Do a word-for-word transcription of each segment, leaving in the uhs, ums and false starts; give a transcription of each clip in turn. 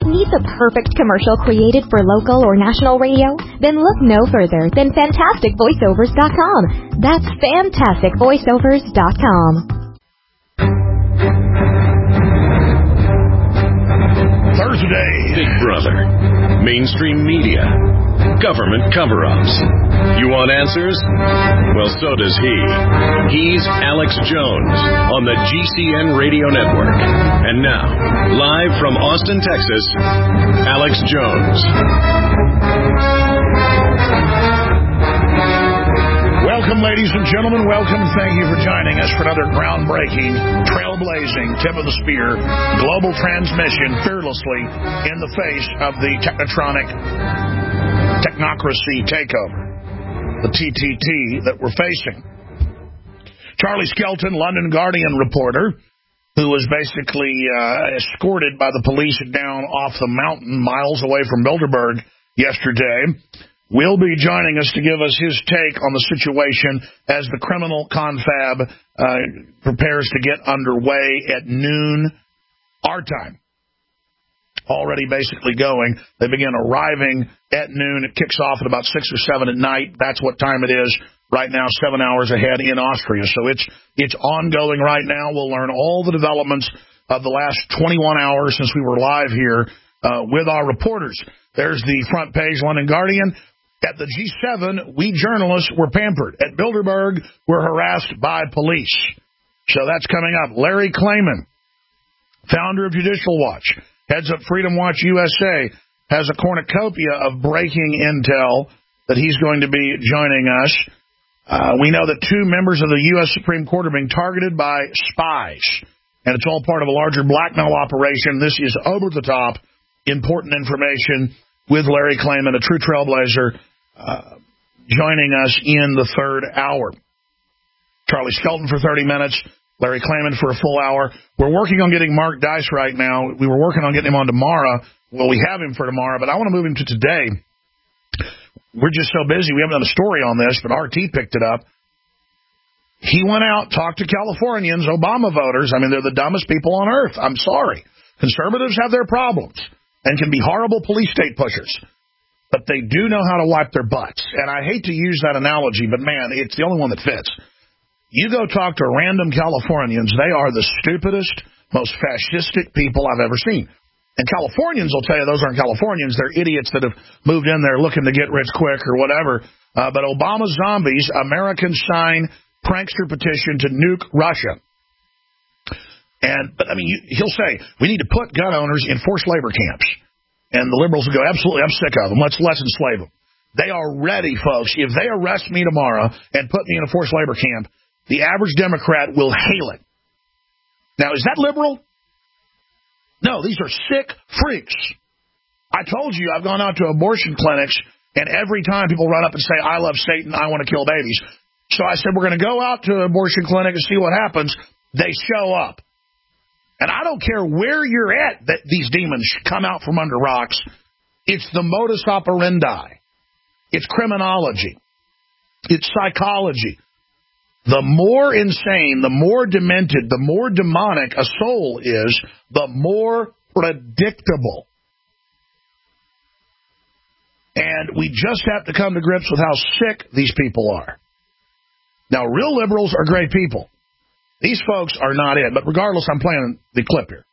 Need the perfect commercial created for local or national radio? Then look no further than Fantastic Voiceovers dot com. That's Fantastic Voiceovers dot com. Thursday. Big Brother. Mainstream media. Government cover-ups. You want answers? Well, so does he. He's Alex Jones on the G C N Radio Network. And now, live from Austin, Texas, Alex Jones. Welcome, ladies and gentlemen. Welcome. Thank you for joining us for another groundbreaking, trailblazing, tip of the spear, global transmission fearlessly in the face of the technotronic technocracy takeover, the T T T that we're facing. Charlie Skelton, London Guardian reporter, who was basically uh, escorted by the police down off the mountain miles away from Bilderberg yesterday, will be joining us to give us his take on the situation as the criminal confab uh, prepares to get underway at noon our time. Already basically going. They begin arriving at noon. It kicks off at about six or seven at night. That's what time it is right now, seven hours ahead in Austria. So it's it's ongoing right now. We'll learn all the developments of the last twenty-one hours since we were live here uh, with our reporters. There's the front page, London Guardian. At the G seven, we journalists were pampered. At Bilderberg, we're harassed by police. So that's coming up. Larry Klayman, founder of Judicial Watch, heads up Freedom Watch U S A, has a cornucopia of breaking intel that he's going to be joining us. Uh, we know that two members of the U S Supreme Court are being targeted by spies, and it's all part of a larger blackmail operation. This is over-the-top, important information with Larry Klayman, a true trailblazer, uh, joining us in the third hour. Charlie Skelton for thirty minutes. Larry Klayman for a full hour. We're working on getting Mark Dice right now. We were working on getting him on tomorrow. Well, we have him for tomorrow, but I want to move him to today. We're just so busy. We haven't done a story on this, but R T picked it up. He went out, talked to Californians, Obama voters. I mean, they're the dumbest people on earth. I'm sorry. Conservatives have their problems and can be horrible police state pushers, but they do know how to wipe their butts. And I hate to use that analogy, but, man, it's the only one that fits. You go talk to random Californians, they are the stupidest, most fascistic people I've ever seen. And Californians will tell you those aren't Californians. They're idiots that have moved in there looking to get rich quick or whatever. Uh, but Obama zombies, Americans sign prankster petition to nuke Russia. And, but I mean, you, he'll say, we need to put gun owners in forced labor camps. And the liberals will go, absolutely, I'm sick of them. Let's, let's enslave them. They are ready, folks. If they arrest me tomorrow and put me in a forced labor camp, the average Democrat will hail it. Now, is that liberal? No, these are sick freaks. I told you I've gone out to abortion clinics, and every time people run up and say, I love Satan, I want to kill babies. So I said, we're going to go out to an abortion clinic and see what happens. They show up. And I don't care where you're at that these demons come out from under rocks. It's the modus operandi. It's criminology. It's psychology. The more insane, the more demented, the more demonic a soul is, the more predictable. And we just have to come to grips with how sick these people are. Now, real liberals are great people. These folks are not it. But regardless, I'm playing the clip here.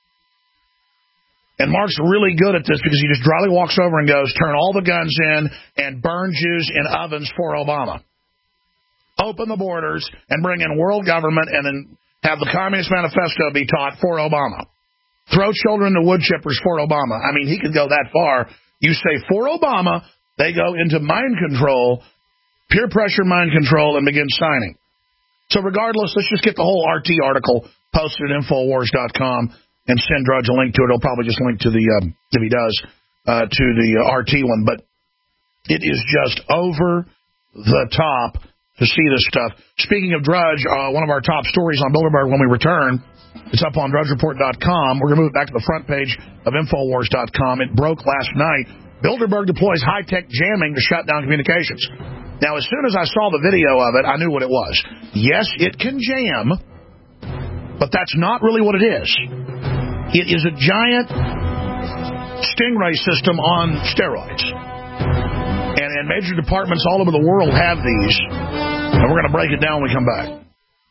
And Mark's really good at this because he just dryly walks over and goes, turn all the guns in and burn Jews in ovens for Obama. Open the borders and bring in world government and then have the Communist Manifesto be taught for Obama. Throw children to wood chippers for Obama. I mean, he could go that far. You say for Obama, they go into mind control, peer pressure mind control, and begin signing. So regardless, let's just get the whole R T article posted at Infowars dot com and send Drudge a link to it. He'll probably just link to the, um, if he does, uh, to the uh, R T one. But it is just over the top to see this stuff. Speaking of Drudge, uh, one of our top stories on Bilderberg when we return, it's up on Drudge Report dot com. We're going to move it back to the front page of Infowars dot com. It broke last night. Bilderberg deploys high-tech jamming to shut down communications. Now, as soon as I saw the video of it, I knew what it was. Yes, it can jam, but that's not really what it is. It is a giant Stingray system on steroids. And, and major departments all over the world have these. And we're going to break it down when we come back.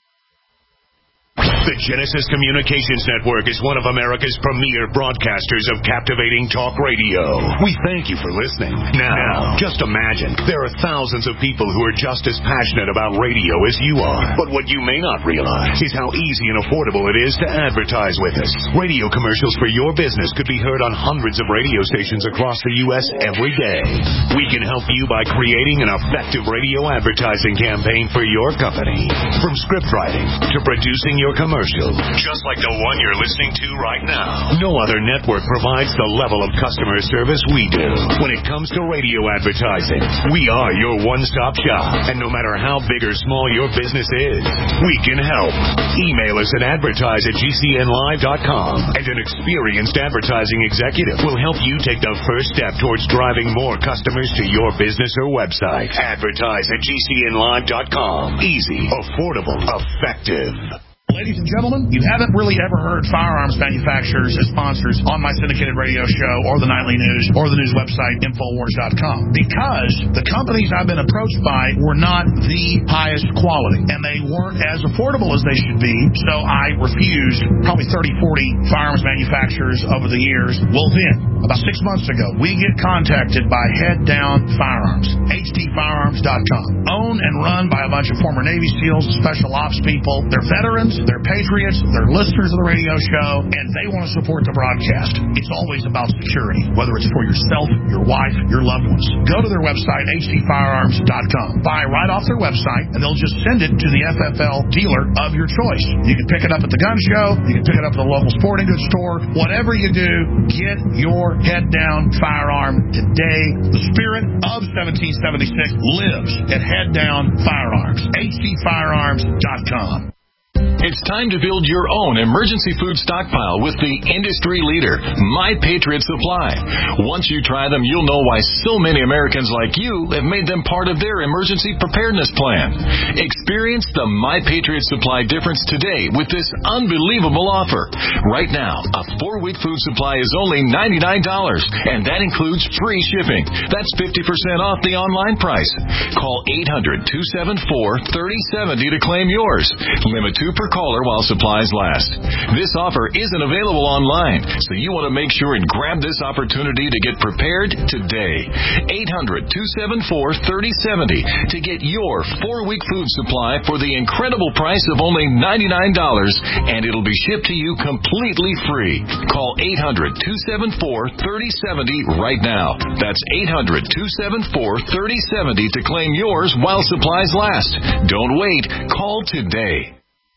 The Genesis Communications Network is one of America's premier broadcasters of captivating talk radio. We thank you for listening. Now, now, just imagine, there are thousands of people who are just as passionate about radio as you are. But what you may not realize is how easy and affordable it is to advertise with us. Radio commercials for your business could be heard on hundreds of radio stations across the U S every day. We can help you by creating an effective radio advertising campaign for your company. From script writing to producing your commercial. Just like the one you're listening to right now. No other network provides the level of customer service we do. When it comes to radio advertising, we are your one-stop shop. And no matter how big or small your business is, we can help. Email us at advertise at G C N live dot com. And an experienced advertising executive will help you take the first step towards driving more customers to your business or website. Advertise at G C N live dot com. Easy, affordable, effective. Ladies and gentlemen, you haven't really ever heard firearms manufacturers as sponsors on my syndicated radio show or the nightly news or the news website, Infowars dot com, because the companies I've been approached by were not the highest quality, and they weren't as affordable as they should be, so I refused probably thirty, forty firearms manufacturers over the years. Well then, about six months ago, we get contacted by Head Down Firearms, H D firearms dot com, owned and run by a bunch of former Navy SEALs and special ops people. They're veterans, they're patriots, they're listeners of the radio show, and they want to support the broadcast. It's always about security, whether it's for yourself, your wife, your loved ones. Go to their website, H D firearms dot com. Buy right off their website, and they'll just send it to the F F L dealer of your choice. You can pick it up at the gun show, you can pick it up at the local sporting goods store. Whatever you do, get your head down firearm today. The spirit of seventeen seventy-six lives at Head Down Firearms, H D firearms dot com. It's time to build your own emergency food stockpile with the industry leader, My Patriot Supply. Once you try them, you'll know why so many Americans like you have made them part of their emergency preparedness plan. Experience the My Patriot Supply difference today with this unbelievable offer. Right now, a four-week food supply is only ninety-nine dollars, and that includes free shipping. That's fifty percent off the online price. Call eight hundred, two seven four, three oh seven oh to claim yours. Limit two per caller while supplies last. This offer isn't available online, so you want to make sure and grab this opportunity to get prepared today. eight hundred, two seven four, three oh seven oh to get your four-week food supply for the incredible price of only ninety-nine dollars, and it'll be shipped to you completely free. Call eight hundred, two seven four, three oh seven oh right now. That's eight hundred, two seven four, three oh seven oh to claim yours while supplies last. Don't wait. Call today.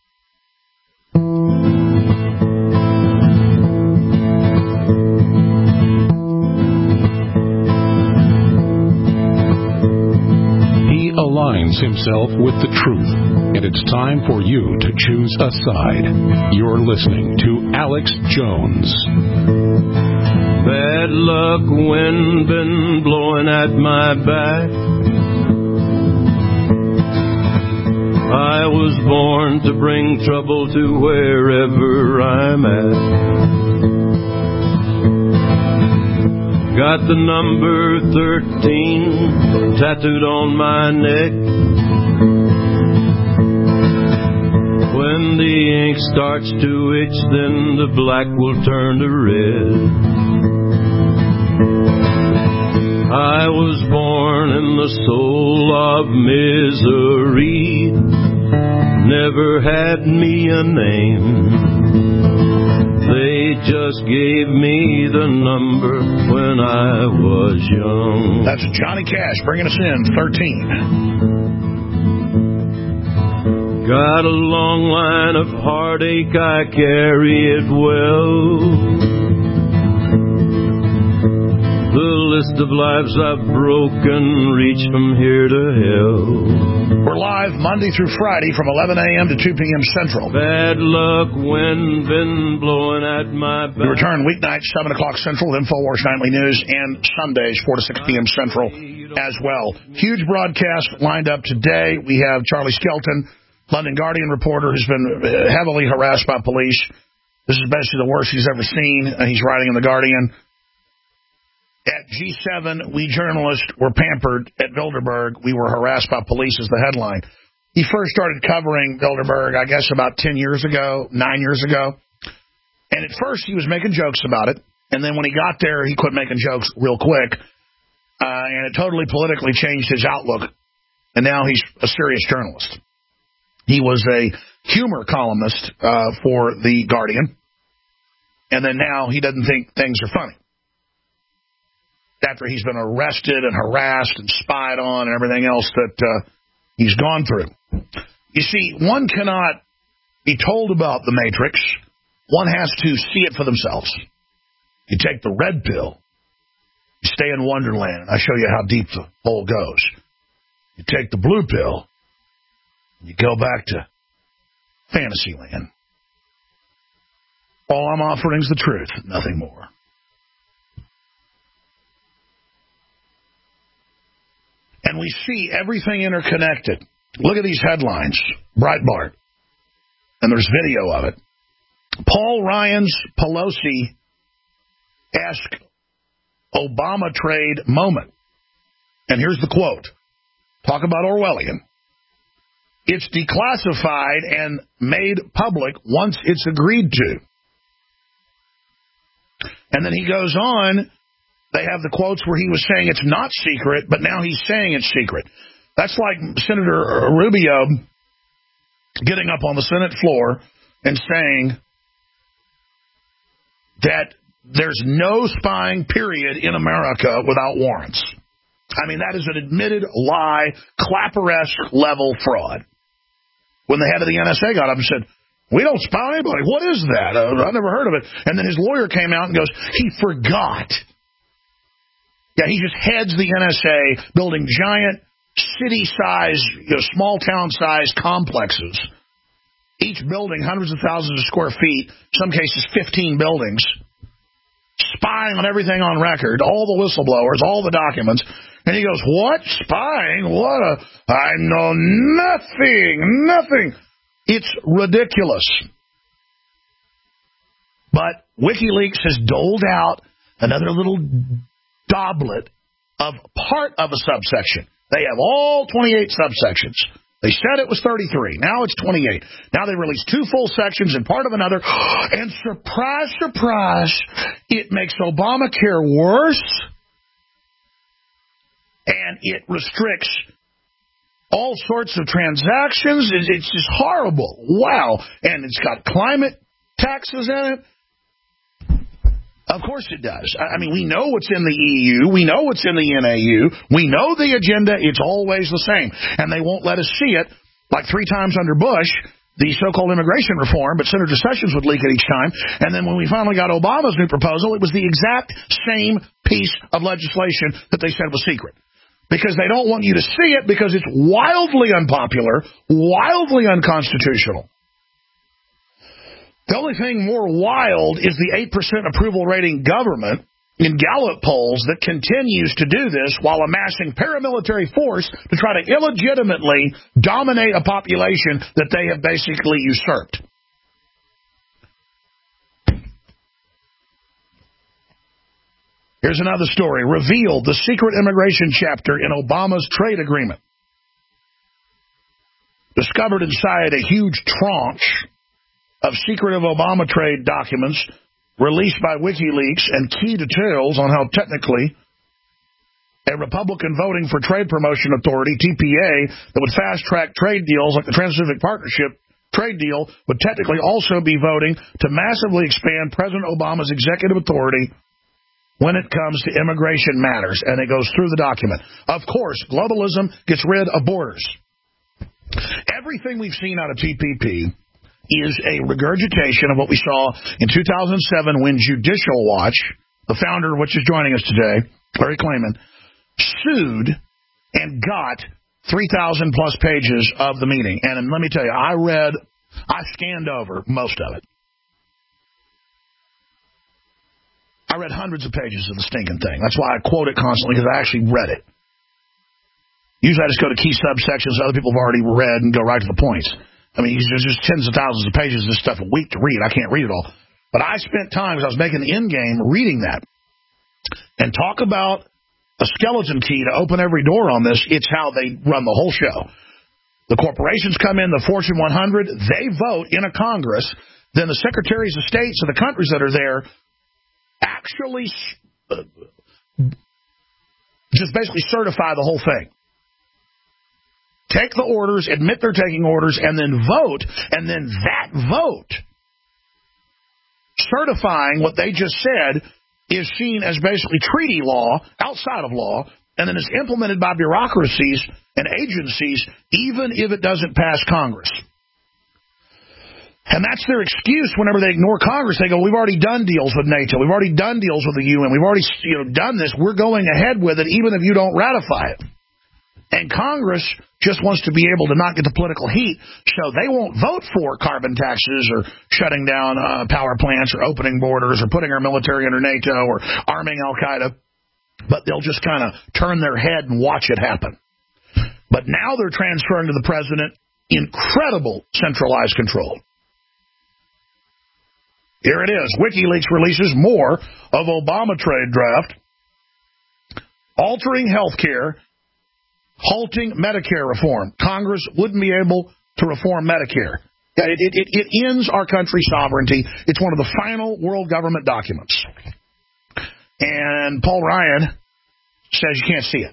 He aligns himself with the truth, and it's time for you to choose a side. You're listening to Alex Jones. Bad luck, wind been blowing at my back. I was born to bring trouble to wherever I'm at. Got the number thirteen tattooed on my neck. When the ink starts to itch, then the black will turn to red. I was born in the soul of misery, never had me a name. They just gave me the number when I was young. That's Johnny Cash bringing us in, thirteen. Got a long line of heartache, I carry it well. The list of lives I've broken reach from here to hell. We're live Monday through Friday from eleven a.m. to two p.m. Central. Bad luck, wind been blowing at my back. We return weeknights, seven o'clock Central, Infowars Nightly News, and Sundays, four to six p.m. Central as well. Huge broadcast lined up today. We have Charlie Skelton, London Guardian reporter, who's been heavily harassed by police. This is basically the worst he's ever seen. Uh, he's writing in The Guardian. At G seven, we journalists were pampered. At Bilderberg, we were harassed by police is the headline. He first started covering Bilderberg, I guess, about ten years ago, nine years ago. And at first, he was making jokes about it. And then when he got there, he quit making jokes real quick. Uh, and it totally politically changed his outlook. And now he's a serious journalist. He was a humor columnist uh, for The Guardian. And then now he doesn't think things are funny. After he's been arrested and harassed and spied on and everything else that uh, he's gone through. You see, one cannot be told about the Matrix. One has to see it for themselves. You take the red pill, you stay in Wonderland, and I show you how deep the hole goes. You take the blue pill, you go back to Fantasyland. All I'm offering is the truth, nothing more. And we see everything interconnected. Look at these headlines. Breitbart. And there's video of it. Paul Ryan's Pelosi ask Obama trade moment. And here's the quote. Talk about Orwellian. It's declassified and made public once it's agreed to. And then he goes on. They have the quotes where he was saying it's not secret, but now he's saying it's secret. That's like Senator Rubio getting up on the Senate floor and saying that there's no spying, period, in America without warrants. I mean, that is an admitted lie, Clapper-esque level fraud. When the head of the N S A got up and said, we don't spy on anybody. What is that? Uh, I never heard of it. And then his lawyer came out and goes, he forgot. Yeah, he just heads the N S A, building giant city-size, you know, small-town-sized complexes. Each building hundreds of thousands of square feet, some cases fifteen buildings, spying on everything on record, all the whistleblowers, all the documents. And he goes, what? Spying? What a... I know nothing, nothing. It's ridiculous. But WikiLeaks has doled out another little doblet of part of a subsection. They have all twenty-eight subsections. They said it was thirty-three. Now it's twenty-eight. Now they released two full sections and part of another. And surprise, surprise, it makes Obamacare worse. And it restricts all sorts of transactions. It's just horrible. Wow. And it's got climate taxes in it. Of course it does. I mean, we know what's in the E U. We know what's in the N A U. We know the agenda. It's always the same. And they won't let us see it, like three times under Bush, the so-called immigration reform, but Senator Sessions would leak it each time. And then when we finally got Obama's new proposal, it was the exact same piece of legislation that they said was secret. Because they don't want you to see it because it's wildly unpopular, wildly unconstitutional. The only thing more wild is the eight percent approval rating government in Gallup polls that continues to do this while amassing paramilitary force to try to illegitimately dominate a population that they have basically usurped. Here's another story. Revealed the secret immigration chapter in Obama's trade agreement. Discovered inside a huge tranche of secretive Obama trade documents released by WikiLeaks and key details on how technically a Republican voting for Trade Promotion Authority, T P A, that would fast-track trade deals like the Trans-Pacific Partnership trade deal would technically also be voting to massively expand President Obama's executive authority when it comes to immigration matters. And it goes through the document. Of course, globalism gets rid of borders. Everything we've seen out of T P P is a regurgitation of what we saw in two thousand seven when Judicial Watch, the founder of which is joining us today, Larry Klayman, sued and got three thousand plus pages of the meeting. And let me tell you, I read, I scanned over most of it. I read hundreds of pages of the stinking thing. That's why I quote it constantly, because I actually read it. Usually I just go to key subsections that other people have already read and go right to the points. I mean, there's just tens of thousands of pages of this stuff a week to read. I can't read it all. But I spent time, as I was making the end game, reading that. And talk about a skeleton key to open every door on this. It's how they run the whole show. The corporations come in, the Fortune one hundred, they vote in a Congress. Then the secretaries of states of the countries that are there actually uh, just basically certify the whole thing. Take the orders, admit they're taking orders, and then vote. And then that vote, certifying what they just said, is seen as basically treaty law, outside of law, and then is implemented by bureaucracies and agencies, even if it doesn't pass Congress. And that's their excuse whenever they ignore Congress. They go, we've already done deals with NATO. We've already done deals with the U N. We've already you know, done this. We're going ahead with it, even if you don't ratify it. And Congress just wants to be able to not get the political heat, so they won't vote for carbon taxes or shutting down uh, power plants or opening borders or putting our military under NATO or arming Al-Qaeda. But they'll just kind of turn their head and watch it happen. But now they're transferring to the president incredible centralized control. Here it is. WikiLeaks releases more of Obama trade draft, altering health care, halting Medicare reform. Congress wouldn't be able to reform Medicare. It, it, it ends our country's sovereignty. It's one of the final world government documents. And Paul Ryan says you can't see it.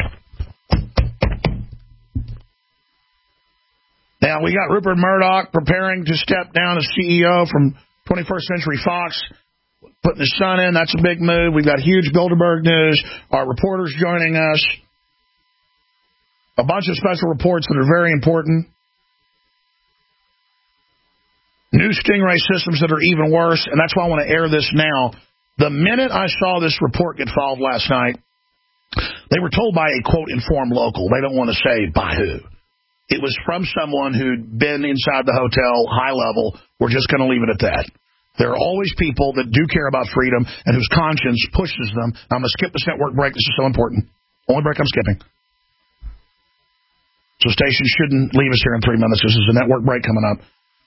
Now, we got Rupert Murdoch preparing to step down as C E O from twenty-first Century Fox, putting his son in. That's a big move. We've got huge Bilderberg news. Our reporters joining us. A bunch of special reports that are very important. New Stingray systems that are even worse, and that's why I want to air this now. The minute I saw this report get filed last night, they were told by a, quote, informed local. They don't want to say by who. It was from someone who'd been inside the hotel, high level. We're just going to leave it at that. There are always people that do care about freedom and whose conscience pushes them. I'm going to skip this network break. This is so important. Only break I'm skipping. So stations shouldn't leave us here in three minutes. This is a network break coming up.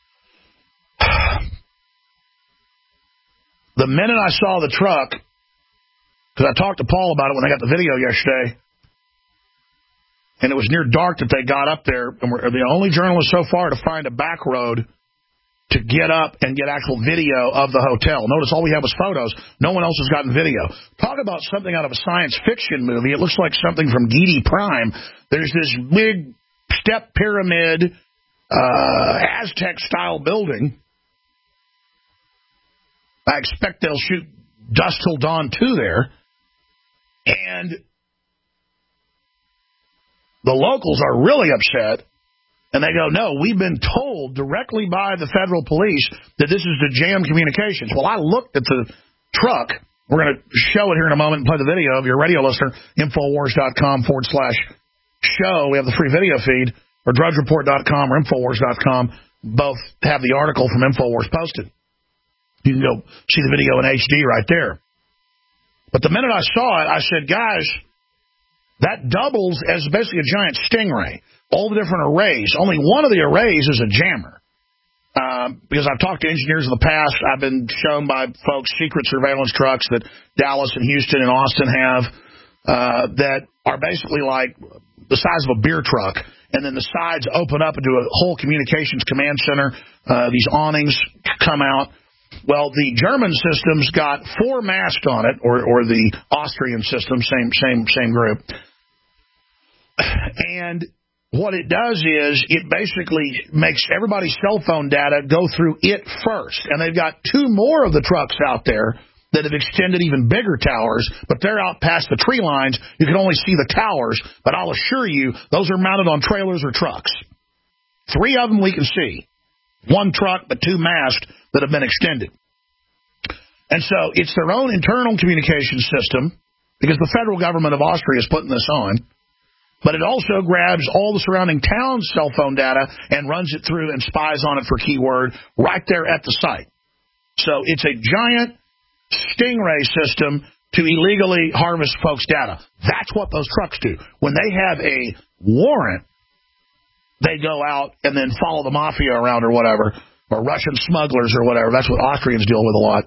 The minute I saw the truck, because I talked to Paul about it when I got the video yesterday, and it was near dark that they got up there, and we're the only journalists so far to find a back road to get up and get actual video of the hotel. Notice all we have was photos. No one else has gotten video. Talk about something out of a science fiction movie. It looks like something from Geedy Prime. There's this big step pyramid, uh, Aztec-style building. I expect they'll shoot Dusk Till Dawn two there. And the locals are really upset. And they go, no, we've been told directly by the federal police that this is the Jam Communications. Well, I looked at the truck. We're going to show it here in a moment and play the video of your radio listener, Infowars.com forward slash show. We have the free video feed, or Drudge Report dot com or Infowars dot com. Both have the article from Infowars posted. You can go see the video in H D right there. But the minute I saw it, I said, guys, that doubles as basically a giant stingray. All the different arrays. Only one of the arrays is a jammer. Um, because I've talked to engineers in the past. I've been shown by folks secret surveillance trucks that Dallas and Houston and Austin have uh, that are basically like the size of a beer truck. And then the sides open up into a whole communications command center. Uh, these awnings come out. Well, the German system's got four masts on it, or, or the Austrian system, same same same group. And what it does is it basically makes everybody's cell phone data go through it first. And they've got two more of the trucks out there that have extended even bigger towers, but they're out past the tree lines. You can only see the towers, but I'll assure you, those are mounted on trailers or trucks. Three of them we can see. One truck, but two masts that have been extended. And so it's their own internal communication system, because the federal government of Austria is putting this on. But it also grabs all the surrounding town's cell phone data and runs it through and spies on it for keyword right there at the site. So it's a giant stingray system to illegally harvest folks' data. That's what those trucks do. When they have a warrant, they go out and then follow the mafia around or whatever, or Russian smugglers or whatever. That's what Austrians deal with a lot.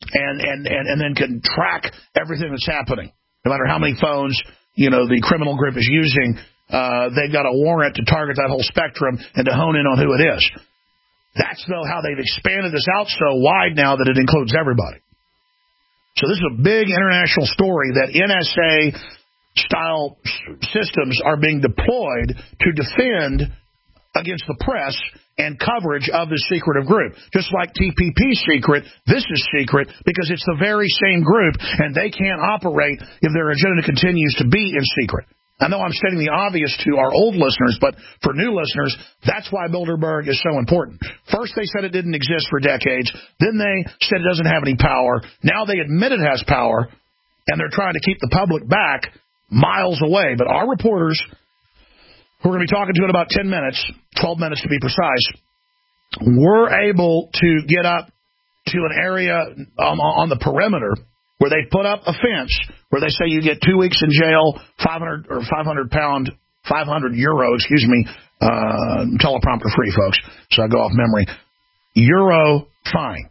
and, and, and, and then can track everything that's happening. No matter how many phones, you know, the criminal group is using, uh, they've got a warrant to target that whole spectrum and to hone in on who it is. That's, though, how they've expanded this out so wide now that it includes everybody. So this is a big international story that N S A-style systems are being deployed to defend against the press and coverage of this secretive group. Just like T P P's secret, this is secret because it's the very same group, and they can't operate if their agenda continues to be in secret. I know I'm stating the obvious to our old listeners, but for new listeners, that's why Bilderberg is so important. First, they said it didn't exist for decades. Then they said it doesn't have any power. Now they admit it has power, and they're trying to keep the public back miles away. But our reporters, who we're going to be talking to in about ten minutes, twelve minutes to be precise, were able to get up to an area um, on the perimeter where they put up a fence where they say you get two weeks in jail, five hundred or five hundred pound, five hundred euro, excuse me, uh, teleprompter free, folks, so I go off memory, euro fine.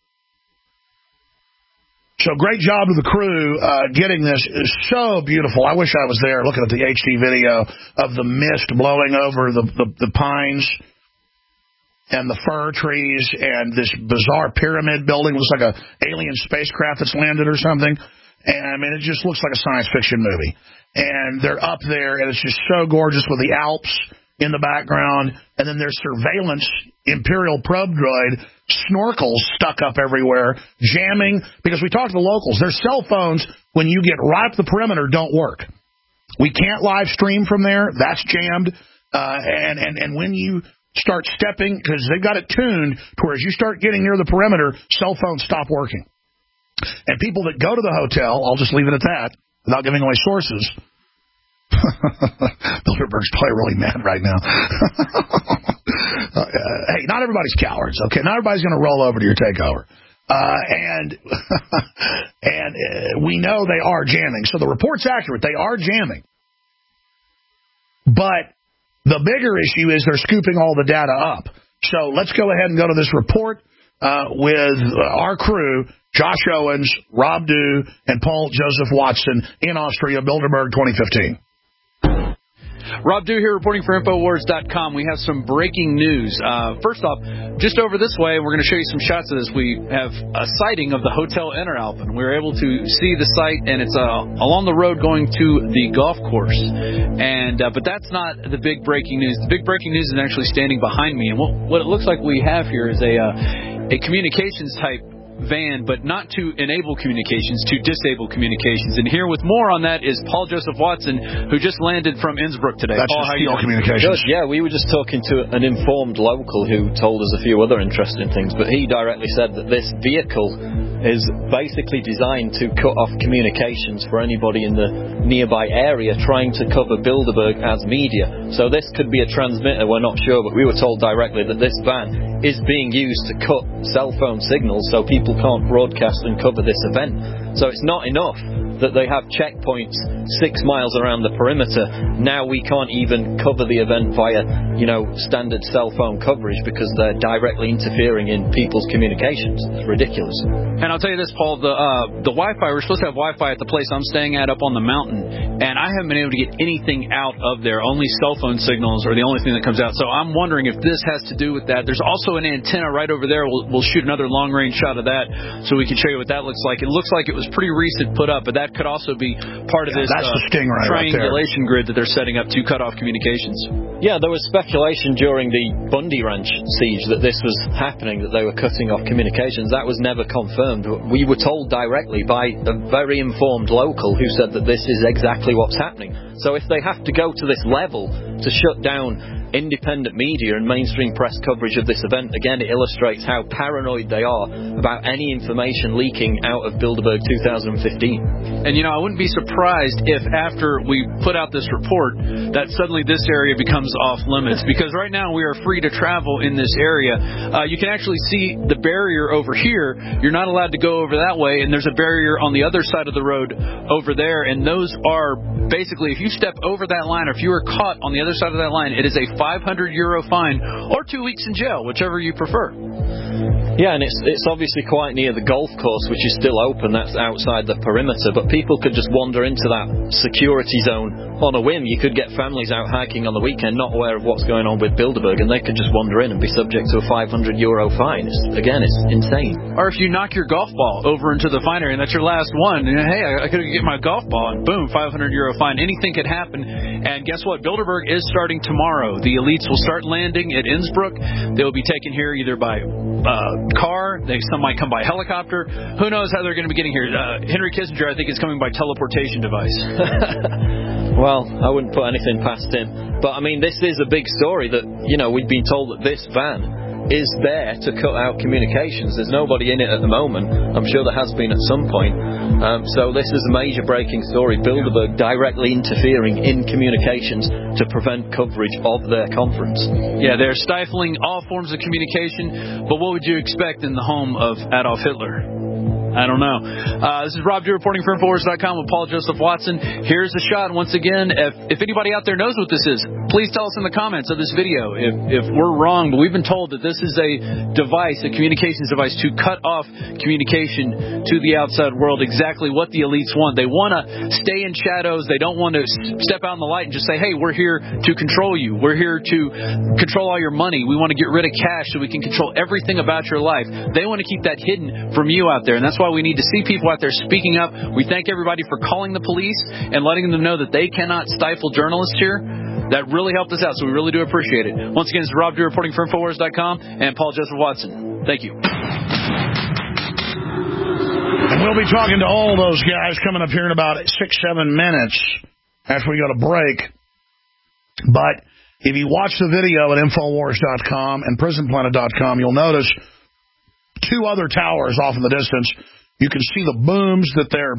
So great job to the crew uh, getting this. It's so beautiful. I wish I was there looking at the H D video of the mist blowing over the, the, the pines and the fir trees and this bizarre pyramid building. Looks like a alien spacecraft that's landed or something. And, I mean, it just looks like a science fiction movie. And they're up there, and it's just so gorgeous with the Alps in the background. And then there's surveillance Imperial probe droid snorkels stuck up everywhere, jamming. Because we talked to the locals. Their cell phones, when you get right up the perimeter, don't work. We can't live stream from there. That's jammed. Uh, and, and, and when you start stepping, because they've got it tuned to where as you start getting near the perimeter, cell phones stop working. And people that go to the hotel, I'll just leave it at that, without giving away sources. Bilderberg's probably really mad right now. uh, hey, not everybody's cowards, okay? Not everybody's going to roll over to your takeover. Uh, and and uh, we know they are jamming. So the report's accurate. They are jamming. But the bigger issue is they're scooping all the data up. So let's go ahead and go to this report uh, with our crew, Josh Owens, Rob Dew, and Paul Joseph Watson in Austria, Bilderberg twenty fifteen. Rob Dew here reporting for Infowars dot com. We have some breaking news. Uh, first off, just over this way, we're going to show you some shots of this. We have a sighting of the Hotel Interalpen. We were able to see the site, and it's uh, along the road going to the golf course. And uh, but that's not the big breaking news. The big breaking news is actually standing behind me. And what, what it looks like we have here is a uh, a communications type van, but not to enable communications, to disable communications. And here with more on that is Paul Joseph Watson, who just landed from Innsbruck today. That's Paul, how Steel you Communications. Good, yeah, we were just talking to an informed local who told us a few other interesting things, but he directly said that this vehicle is basically designed to cut off communications for anybody in the nearby area trying to cover Bilderberg as media. So this could be a transmitter, we're not sure, but we were told directly that this van is being used to cut cell phone signals so people can't broadcast and cover this event. So it's not enough that they have checkpoints six miles around the perimeter. Now we can't even cover the event via, you know, standard cell phone coverage because they're directly interfering in people's communications. It's ridiculous. And I'll tell you this, Paul, the uh, the Wi-Fi, we're supposed to have Wi-Fi at the place I'm staying at up on the mountain, and I haven't been able to get anything out of there. Only cell phone signals are the only thing that comes out. So I'm wondering if this has to do with that. There's also an antenna right over there. We'll, we'll shoot another long-range shot of that so we can show you what that looks like. It looks like it was pretty recent put up, but that could also be part of yeah, this that's uh, the stingray triangulation right grid that they're setting up to cut off communications. Yeah, there was speculation during the Bundy Ranch siege that this was happening, that they were cutting off communications. That was never confirmed. We were told directly by a very informed local who said that this is exactly what's happening. So if they have to go to this level to shut down independent media and mainstream press coverage of this event, again, it illustrates how paranoid they are about any information leaking out of Bilderberg two thousand fifteen. And, you know, I wouldn't be surprised if after we put out this report that suddenly this area becomes off limits, because right now we are free to travel in this area. Uh, you can actually see the barrier over here. You're not allowed to go over that way, and there's a barrier on the other side of the road over there, and those are basically, if you step over that line or if you are caught on the other other side of that line, it is a five hundred euro fine or two weeks in jail, whichever you prefer. Yeah, and it's it's obviously quite near the golf course, which is still open. That's outside the perimeter, but people could just wander into that security zone on a whim. You could get families out hiking on the weekend, not aware of what's going on with Bilderberg, and they could just wander in and be subject to a five hundred euro fine. It's, again, it's insane. Or if you knock your golf ball over into the fine area and that's your last one, and, hey, I, I could get my golf ball, and boom, five hundred euro fine. Anything could happen. And guess what? Bilderberg is starting tomorrow. The elites will start landing at Innsbruck. They will be taken here either by uh, car. They, some might come by helicopter. Who knows how they're going to be getting here? Uh, Henry Kissinger, I think, is coming by teleportation device. Well, I wouldn't put anything past him. But, I mean, this is a big story that, you know, we've been told that this van is there to cut out communications. There's nobody in it at the moment. I'm sure there has been at some point. Um, so this is a major breaking story. Bilderberg directly interfering in communications to prevent coverage of their conference. Yeah, they're stifling all forms of communication. But what would you expect in the home of Adolf Hitler? I don't know. Uh, this is Rob Dew reporting for Infowars dot com with Paul Joseph Watson. Here's a shot. Once again, if, if anybody out there knows what this is, please tell us in the comments of this video if, if we're wrong. But we've been told that this is a device, a communications device, to cut off communication to the outside world. Exactly what the elites want. They want to stay in shadows. They don't want to step out in the light and just say, hey, we're here to control you. We're here to control all your money. We want to get rid of cash so we can control everything about your life. They want to keep that hidden from you out there. And that's why we need to see people out there speaking up. We thank everybody for calling the police and letting them know that they cannot stifle journalists here. That really helped us out, so we really do appreciate it. Once again, it's Rob Dew reporting for Infowars dot com and Paul Joseph Watson. Thank you. And we'll be talking to all those guys coming up here in about six, seven minutes after we go to break. But if you watch the video at Infowars dot com and Prison Planet dot com, you'll notice two other towers off in the distance. You can see the booms that they're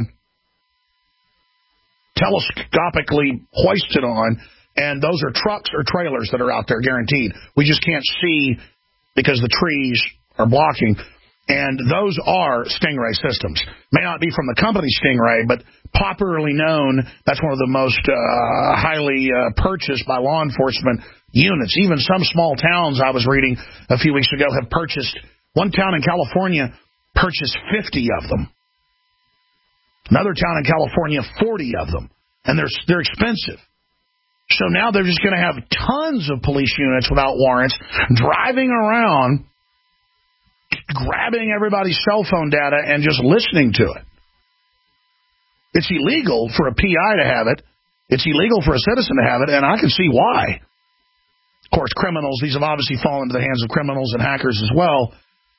telescopically hoisted on, and those are trucks or trailers that are out there, guaranteed. We just can't see because the trees are blocking. And those are Stingray systems. May not be from the company Stingray, but popularly known, that's one of the most uh, highly uh, purchased by law enforcement units. Even some small towns, I was reading a few weeks ago, have purchased. One town in California purchased fifty of them. Another town in California, forty of them. And they're they're expensive. So now they're just going to have tons of police units without warrants driving around, grabbing everybody's cell phone data and just listening to it. It's illegal for a P I to have it. It's illegal for a citizen to have it, and I can see why. Of course, criminals, these have obviously fallen into the hands of criminals and hackers as well.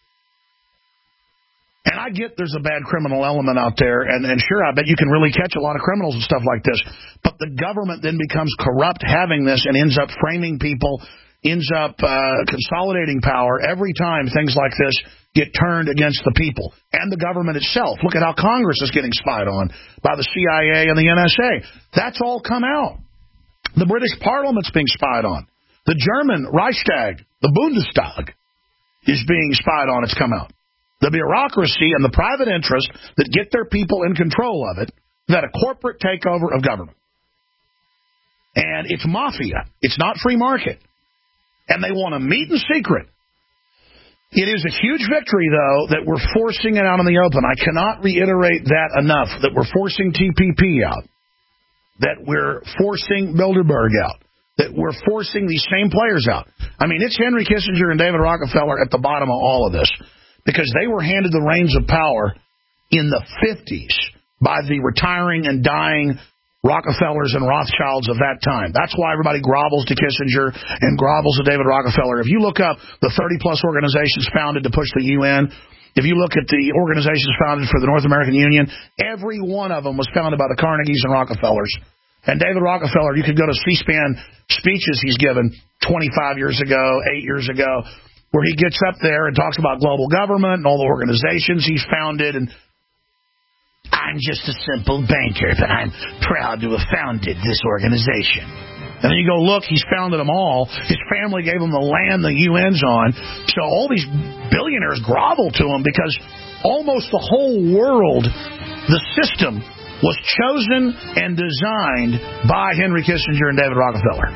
And I get there's a bad criminal element out there, and, and sure, I bet you can really catch a lot of criminals and stuff like this. But the government then becomes corrupt having this and ends up framing people, ends up uh, consolidating power every time things like this get turned against the people and the government itself. Look at how Congress is getting spied on by the C I A and the N S A. That's all come out. The British Parliament's being spied on. The German Reichstag, the Bundestag, is being spied on. It's come out. The bureaucracy and the private interest that get their people in control of it, that a corporate takeover of government. And it's mafia. It's not free market. And they want to meet in secret. It is a huge victory, though, that we're forcing it out in the open. I cannot reiterate that enough, that we're forcing T P P out, that we're forcing Bilderberg out, that we're forcing these same players out. I mean, it's Henry Kissinger and David Rockefeller at the bottom of all of this, because they were handed the reins of power in the fifties by the retiring and dying Rockefellers and Rothschilds of that time. That's why everybody grovels to Kissinger and grovels to David Rockefeller. If you look up the thirty-plus organizations founded to push the U N, if you look at the organizations founded for the North American Union, every one of them was founded by the Carnegies and Rockefellers. And David Rockefeller, you could go to C-SPAN speeches he's given twenty-five years ago, eight years ago, where he gets up there and talks about global government and all the organizations he's founded. And I'm just a simple banker, but I'm proud to have founded this organization. And then you go look, he's founded them all. His family gave him the land the U N's on. So all these billionaires grovel to him because almost the whole world, the system, was chosen and designed by Henry Kissinger and David Rockefeller.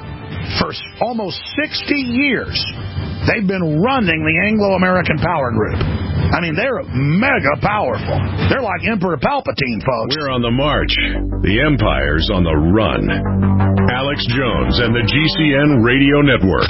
For almost sixty years, they've been running the Anglo-American Power Group. I mean, they're mega powerful. They're like Emperor Palpatine, folks. We're on the march. The Empire's on the run. Alex Jones and the G C N Radio Network.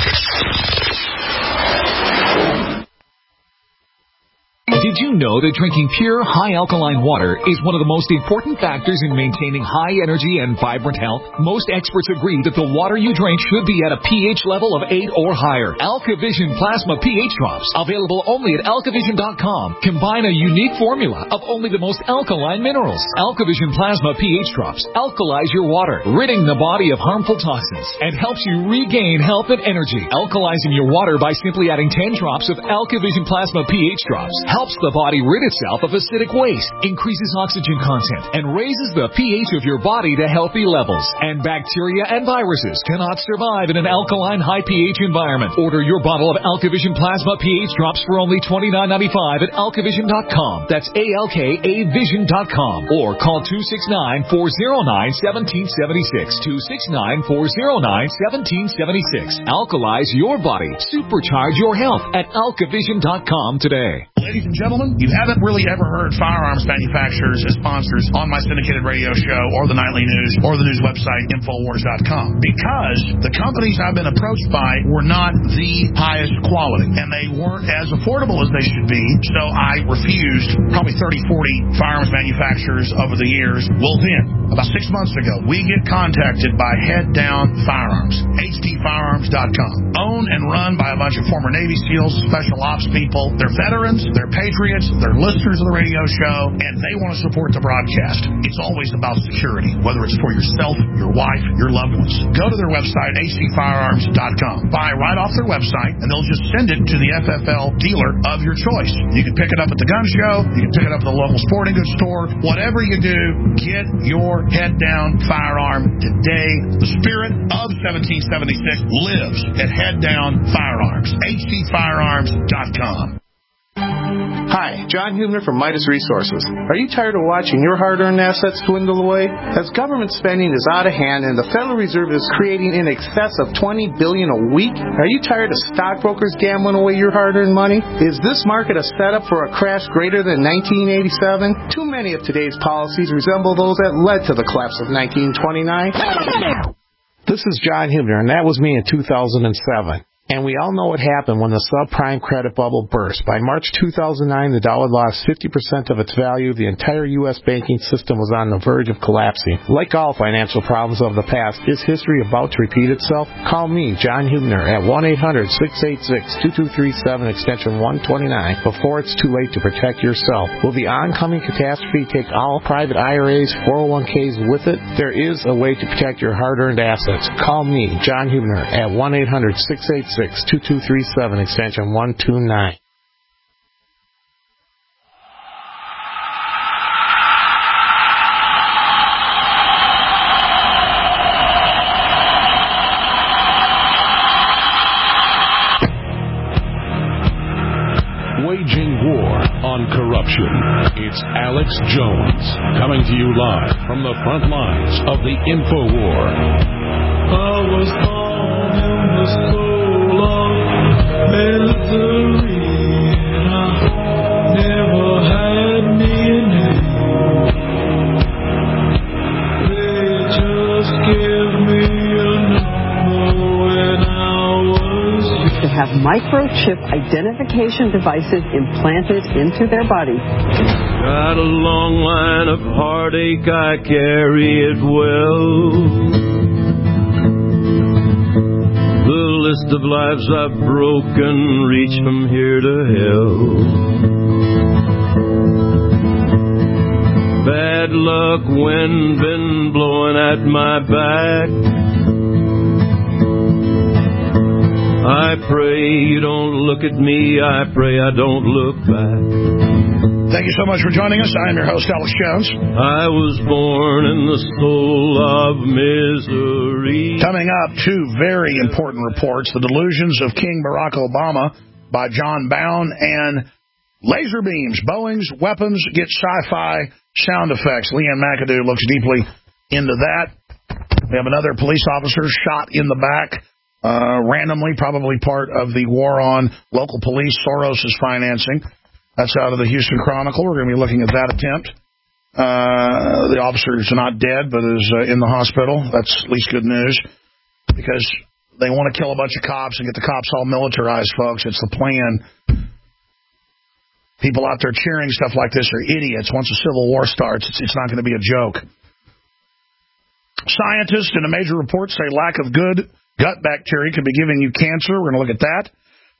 Did you know that drinking pure, high-alkaline water is one of the most important factors in maintaining high energy and vibrant health? Most experts agree that the water you drink should be at a pH level of eight or higher. AlkaVision Plasma pH Drops, available only at alkavision dot com, combine a unique formula of only the most alkaline minerals. AlkaVision Plasma pH Drops alkalize your water, ridding the body of harmful toxins, and helps you regain health and energy. Alkalizing your water by simply adding ten drops of AlkaVision Plasma pH Drops helps the body rid itself of acidic waste, increases oxygen content, and raises the pH of your body to healthy levels. And bacteria and viruses cannot survive in an alkaline high pH environment. Order your bottle of AlkaVision Plasma pH Drops for only twenty-nine ninety-five at alkavision dot com. That's A L K A vision dot com. Or call two six nine, four oh nine, one seven seven six. two six nine, four oh nine, one seven seven six. Alkalize your body. Supercharge your health at alkavision dot com today. Ladies and gentlemen, you haven't really ever heard firearms manufacturers as sponsors on my syndicated radio show or the nightly news or the news website infowars dot com because the companies I've been approached by were not the highest quality and they weren't as affordable as they should be, so I refused probably thirty, forty firearms manufacturers over the years. Well then, about six months ago, we get contacted by Head Down Firearms, H D firearms dot com. Owned and run by a bunch of former Navy SEALs, special ops people. They're veterans, they're patriots, they're listeners of the radio show, and they want to support the broadcast. It's always about security, whether it's for yourself, your wife, your loved ones. Go to their website, H D firearms dot com. Buy right off their website, and they'll just send it to the F F L dealer of your choice. You can pick it up at the gun show, you can pick it up at the local sporting goods store. Whatever you do, get your head down firearm today. The spirit of seventeen seventy-six lives at Head Down Firearms. H D firearms dot com. Hi, John Hubner from Midas Resources. Are you tired of watching your hard-earned assets dwindle away? As government spending is out of hand and the Federal Reserve is creating in excess of twenty billion dollars a week, are you tired of stockbrokers gambling away your hard-earned money? Is this market a setup for a crash greater than nineteen eighty-seven? Too many of today's policies resemble those that led to the collapse of nineteen twenty-nine. This is John Hubner, and that was me in two thousand seven. And we all know what happened when the subprime credit bubble burst. By March two thousand nine, the dollar lost fifty percent of its value. The entire U S banking system was on the verge of collapsing. Like all financial problems of the past, is history about to repeat itself? Call me, John Hubner, at one eight hundred, six eight six, two two three seven, extension one twenty-nine, before it's too late to protect yourself. Will the oncoming catastrophe take all private I R As, four oh one k's with it? There is a way to protect your hard-earned assets. Call me, John Hubner, at one eight hundred, six eight six, two two three seven, extension one twenty-nine. Waging war on corruption. It's Alex Jones, coming to you live from the front lines of the InfoWar. I was born in the soul of misery, and I never had me a name. They just gave me a number when I was young. To have microchip identification devices implanted into their body. Got a long line of heartache, I carry it well. The list of lives I've broken reach from here to hell. Bad luck, wind been blowing at my back. I pray you don't look at me, I pray I don't look back. Thank you so much for joining us. I am your host, Alex Jones. I was born in the soul of misery. Coming up, two very important reports. The Delusions of King Barack Obama by John Bown and laser beams. Boeing's weapons get sci-fi sound effects. Leanne McAdoo looks deeply into that. We have another police officer shot in the back uh, randomly, probably part of the war on local police. Soros is financing. That's out of the Houston Chronicle. We're going to be looking at that attempt. Uh, the officer is not dead, but is uh, in the hospital. That's at least good news, because they want to kill a bunch of cops and get the cops all militarized, folks. It's the plan. People out there cheering stuff like this are idiots. Once a civil war starts, it's, it's not going to be a joke. Scientists in a major report say lack of good gut bacteria could be giving you cancer. We're going to look at that.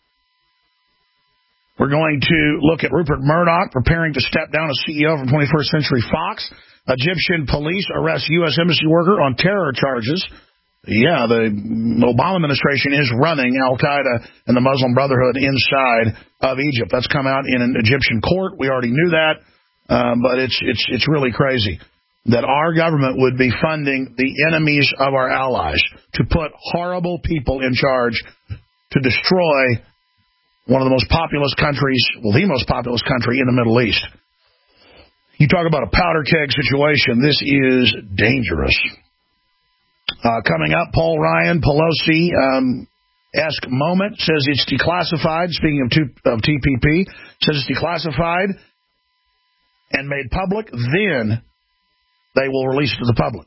We're going to look at Rupert Murdoch preparing to step down as C E O from twenty-first Century Fox. Egyptian police arrest U S embassy worker on terror charges. Yeah, the Obama administration is running Al-Qaeda and the Muslim Brotherhood inside of Egypt. That's come out in an Egyptian court. We already knew that, um, but it's it's it's really crazy that our government would be funding the enemies of our allies to put horrible people in charge to destroy one of the most populous countries, well, the most populous country in the Middle East. You talk about a powder keg situation. This is dangerous. Uh, coming up, Paul Ryan, Pelosi, um, esque moment, says it's declassified. Speaking of, two, of T P P, says it's declassified and made public. Then they will release it to the public.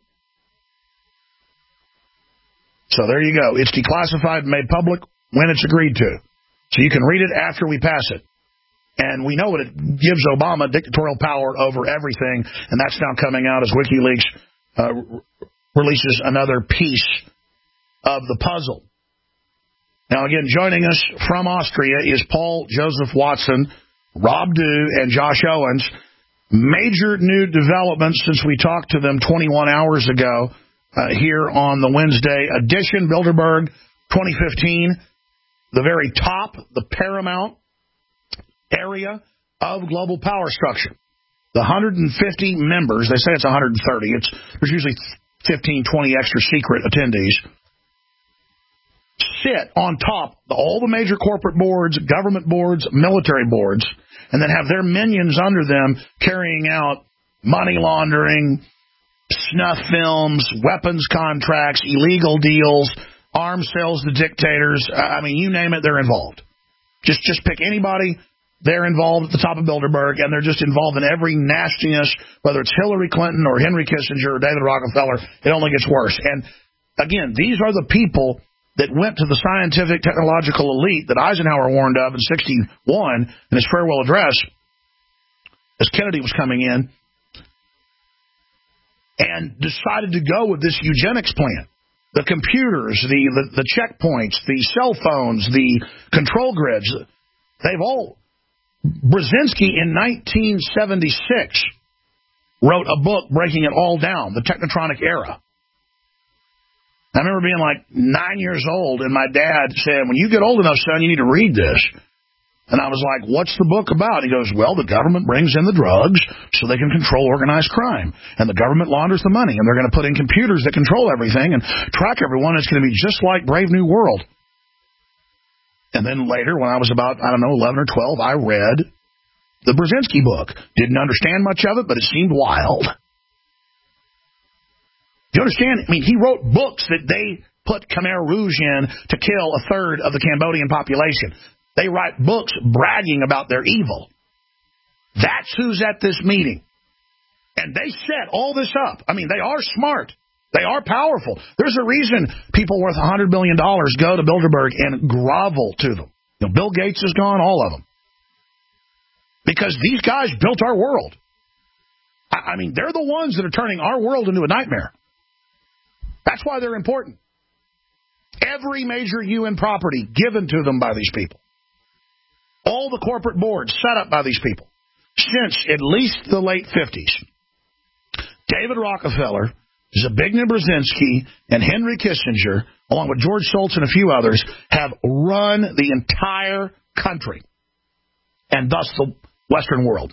So there you go. It's declassified and made public when it's agreed to. So you can read it after we pass it. And we know it gives Obama dictatorial power over everything, and that's now coming out as WikiLeaks uh, releases another piece of the puzzle. Now, again, joining us from Austria is Paul Joseph Watson, Rob Dew, and Josh Owens. Major new developments since we talked to them twenty-one hours ago uh, here on the Wednesday edition. Bilderberg twenty fifteen. The very top, the paramount area of global power structure. The one hundred fifty members, they say it's one hundred thirty. It's, there's usually fifteen, twenty extra secret attendees. Sit on top of all the major corporate boards, government boards, military boards, and then have their minions under them carrying out money laundering, snuff films, weapons contracts, illegal deals, arms sales to dictators. I mean, you name it, they're involved. Just just pick anybody, they're involved at the top of Bilderberg, and they're just involved in every nastiness, whether it's Hillary Clinton or Henry Kissinger or David Rockefeller. It only gets worse. And, again, these are the people that went to the scientific technological elite that Eisenhower warned of in sixty-one in his farewell address as Kennedy was coming in, and decided to go with this eugenics plan. The computers, the, the, the checkpoints, the cell phones, the control grids, they've all... Brzezinski in nineteen seventy-six wrote a book breaking it all down, The Technotronic Era. I remember being like nine years old, and my dad said, when you get old enough, son, you need to read this. And I was like, what's the book about? He goes, well, the government brings in the drugs so they can control organized crime. And the government launders the money. And they're going to put in computers that control everything and track everyone. It's going to be just like Brave New World. And then later, when I was about, I don't know, eleven or twelve, I read the Brzezinski book. Didn't understand much of it, but it seemed wild. Do you understand? I mean, he wrote books that they put Khmer Rouge in to kill a third of the Cambodian population. They write books bragging about their evil. That's who's at this meeting. And they set all this up. I mean, they are smart. They are powerful. There's a reason people worth one hundred billion dollars go to Bilderberg and grovel to them. You know, Bill Gates is gone, all of them. Because these guys built our world. I, I mean, they're the ones that are turning our world into a nightmare. That's why they're important. Every major U N property given to them by these people. All the corporate boards set up by these people since at least the late fifties. David Rockefeller, Zbigniew Brzezinski, and Henry Kissinger, along with George Shultz and a few others, have run the entire country and thus the Western world.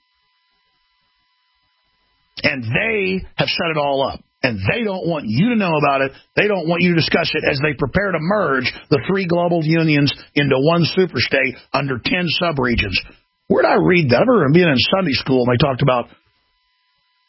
And they have set it all up. And they don't want you to know about it. They don't want you to discuss it as they prepare to merge the three global unions into one superstate under ten subregions. Where did I read that? I remember being in Sunday school and they talked about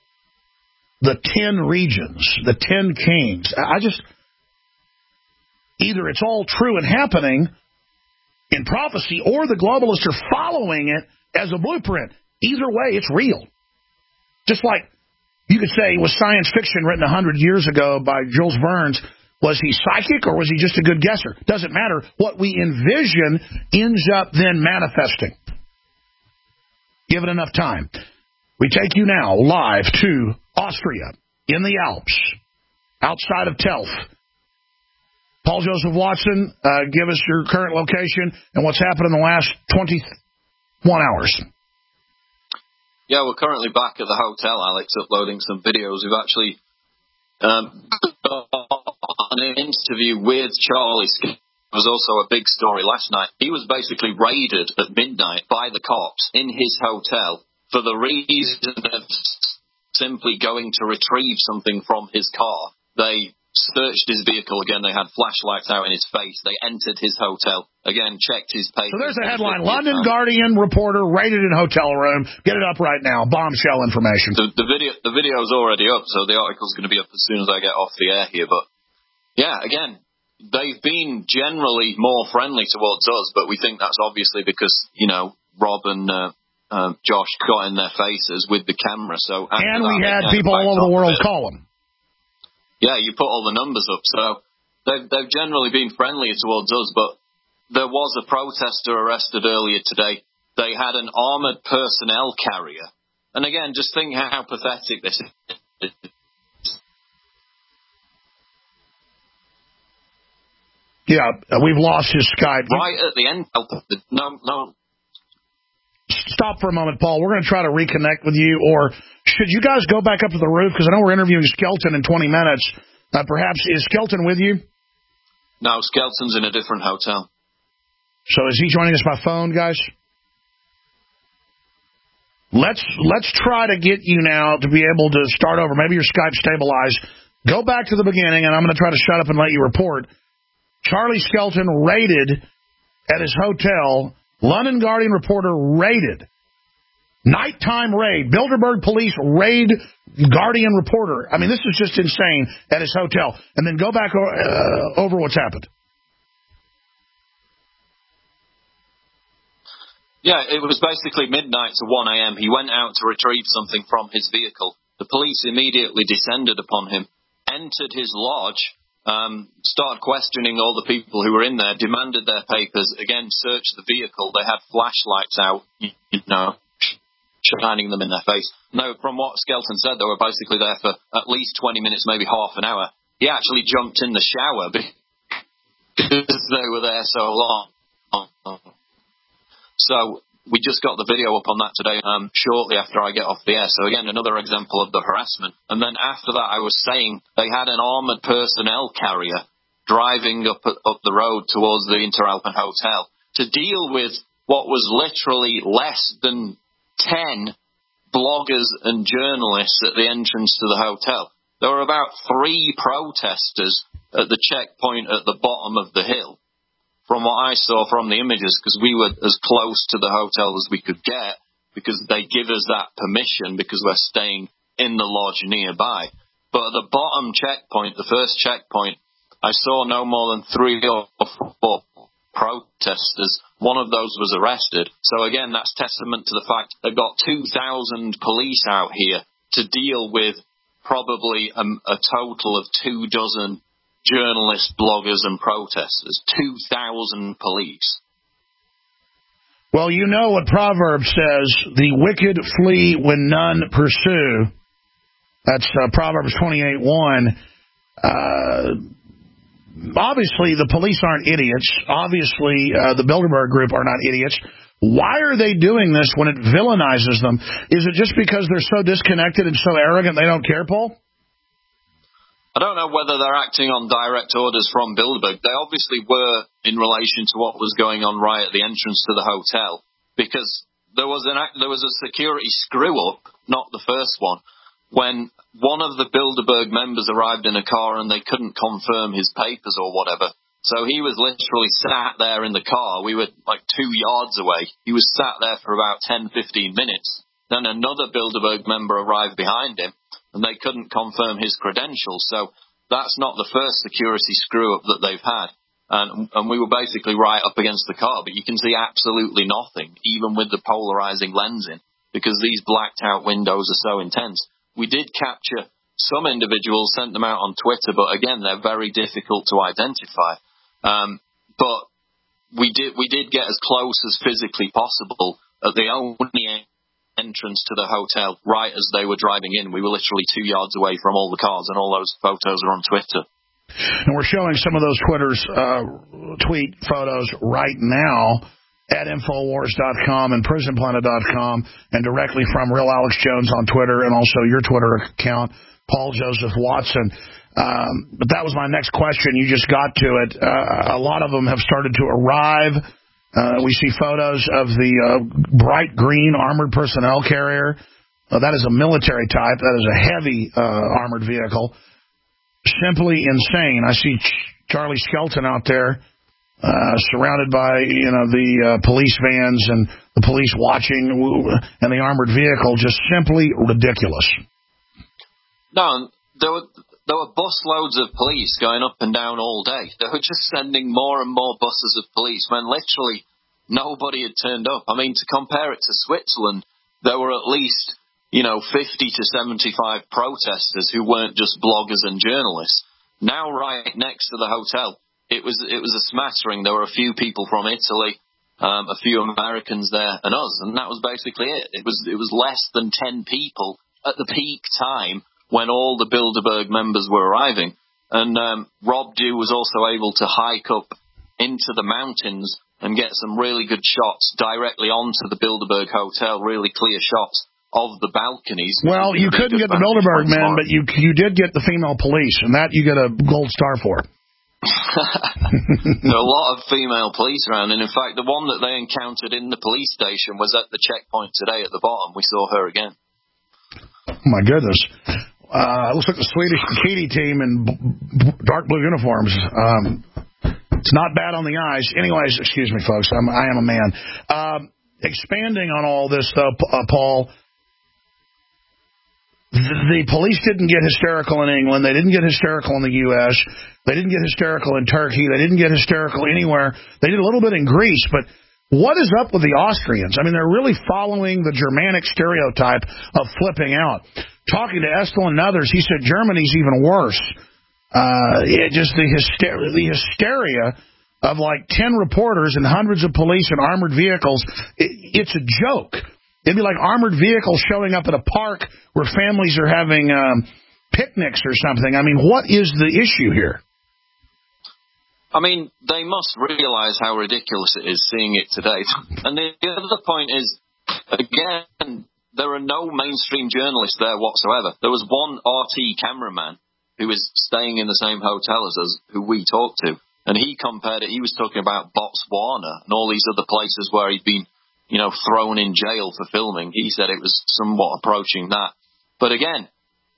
the ten regions, the ten kings. I just, Either it's all true and happening in prophecy, or the globalists are following it as a blueprint. Either way, it's real. Just like you could say, was science fiction written one hundred years ago by Jules Verne? Was he psychic or was he just a good guesser? Doesn't matter. What we envision ends up then manifesting. Give it enough time. We take you now live to Austria, in the Alps, outside of Telf. Paul Joseph Watson, uh, give us your current location and what's happened in the last twenty-one hours. Yeah, we're currently back at the hotel, Alex, uploading some videos. We've actually um, done an interview with Charlie Skelton. It was also a big story last night. He was basically raided at midnight by the cops in his hotel for the reason of simply going to retrieve something from his car. They searched his vehicle again. They had flashlights out in his face. They entered his hotel. Again, checked his papers. So there's a headline. London Guardian reporter raided in hotel room. Get it up right now. Bombshell information. The, the video the video's already up, so the article's going to be up as soon as I get off the air here. But, yeah, again, they've been generally more friendly towards us, but we think that's obviously because, you know, Rob and uh, uh, Josh got in their faces with the camera. So And we had people all over the world call them. Yeah, you put all the numbers up. So they've, they've generally been friendly towards us, but there was a protester arrested earlier today. They had an armoured personnel carrier. And again, just think how pathetic this is. Yeah, we've lost his Skype. Right at the end. No, no. Stop for a moment, Paul. We're going to try to reconnect with you, or should you guys go back up to the roof? Because I know we're interviewing Skelton in twenty minutes. Uh, perhaps, is Skelton with you? No, Skelton's in a different hotel. So is he joining us by phone, guys? Let's let's try to get you now to be able to start over. Maybe your Skype stabilized. Go back to the beginning, and I'm going to try to shut up and let you report. Charlie Skelton raided at his hotel. London Guardian reporter raided. Nighttime raid. Bilderberg police raid Guardian reporter. I mean, this is just insane at his hotel. And then go back uh, over what's happened. Yeah, it was basically midnight to one a.m. He went out to retrieve something from his vehicle. The police immediately descended upon him, entered his lodge, Um, started questioning all the people who were in there, demanded their papers, again, searched the vehicle. They had flashlights out, you know, shining them in their face. No, from what Skelton said, they were basically there for at least twenty minutes, maybe half an hour. He actually jumped in the shower because they were there so long. So we just got the video up on that today, um, shortly after I get off the air. So again, another example of the harassment. And then after that, I was saying they had an armoured personnel carrier driving up up the road towards the Interalpen Hotel to deal with what was literally less than ten bloggers and journalists at the entrance to the hotel. There were about three protesters at the checkpoint at the bottom of the hill, from what I saw from the images, because we were as close to the hotel as we could get, because they give us that permission because we're staying in the lodge nearby. But at the bottom checkpoint, the first checkpoint, I saw no more than three or four protesters. One of those was arrested. So again, that's testament to the fact they've got two thousand police out here to deal with probably a, a total of two dozen journalists, bloggers, and protesters. two thousand police. Well, you know what Proverbs says, the wicked flee when none pursue. That's uh, Proverbs twenty-eight one. Uh, obviously, the police aren't idiots. Obviously, uh, the Bilderberg Group are not idiots. Why are they doing this when it villainizes them? Is it just because they're so disconnected and so arrogant they don't care, Paul? I don't know whether they're acting on direct orders from Bilderberg. They obviously were in relation to what was going on right at the entrance to the hotel, because there was an there was a security screw-up, not the first one, when one of the Bilderberg members arrived in a car and they couldn't confirm his papers or whatever. So he was literally sat there in the car. We were like two yards away. He was sat there for about ten, fifteen minutes. Then another Bilderberg member arrived behind him, and they couldn't confirm his credentials. So that's not the first security screw-up that they've had. And, and we were basically right up against the car, but you can see absolutely nothing, even with the polarizing lens in, because these blacked out windows are so intense. We did capture some individuals, sent them out on Twitter, but again, they're very difficult to identify. Um, but we did we did get as close as physically possible at the only entrance to the hotel right as they were driving in. We were literally two yards away from all the cars, and all those photos are on Twitter. And we're showing some of those Twitter's uh, tweet photos right now at Infowars dot com and Prison Planet dot com, and directly from Real Alex Jones on Twitter, and also your Twitter account, Paul Joseph Watson. Um, but that was my next question. You just got to it. Uh, a lot of them have started to arrive. Uh, we see photos of the uh, bright green armored personnel carrier. Uh, that is a military type. That is a heavy uh, armored vehicle. Simply insane. I see Ch- Charlie Skelton out there uh, surrounded by, you know, the uh, police vans and the police watching, and the armored vehicle. Just simply ridiculous. No, there were, there were busloads of police going up and down all day. They were just sending more and more buses of police when literally nobody had turned up. I mean, to compare it to Switzerland, there were at least, you know, fifty to seventy-five protesters who weren't just bloggers and journalists. Now, right next to the hotel, it was it was a smattering. There were a few people from Italy, um, a few Americans there, and us, and that was basically it. It was it was less than ten people at the peak time when all the Bilderberg members were arriving. And um, Rob Dew was also able to hike up into the mountains and get some really good shots directly onto the Bilderberg Hotel, really clear shots of the balconies. Well, you couldn't get the Bilderberg men, but you you did get the female police, and that you get a gold star for. There are a lot of female police around, and in fact, the one that they encountered in the police station was at the checkpoint today at the bottom. We saw her again. Oh, my goodness. Uh, looks like the Swedish bikini team in b- b- dark blue uniforms. Um, it's not bad on the eyes. Anyways, excuse me, folks. I'm, I am a man. Um, expanding on all this, though, uh, Paul, the, the police didn't get hysterical in England. They didn't get hysterical in the U S They didn't get hysterical in Turkey. They didn't get hysterical anywhere. They did a little bit in Greece, but what is up with the Austrians? I mean, they're really following the Germanic stereotype of flipping out. Talking to Estel and others, he said Germany's even worse. Uh, it just the hysteria, the hysteria of like ten reporters and hundreds of police and armored vehicles. It, it's a joke. It'd be like armored vehicles showing up at a park where families are having um, picnics or something. I mean, what is the issue here? I mean, they must realize how ridiculous it is seeing it today. And the other point is, again, there are no mainstream journalists there whatsoever. There was one R T cameraman who was staying in the same hotel as us, who we talked to, and he compared it. He was talking about Botswana and all these other places where he'd been, you know, thrown in jail for filming. He said it was somewhat approaching that. But again,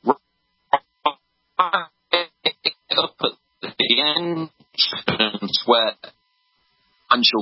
up at the end, where financial.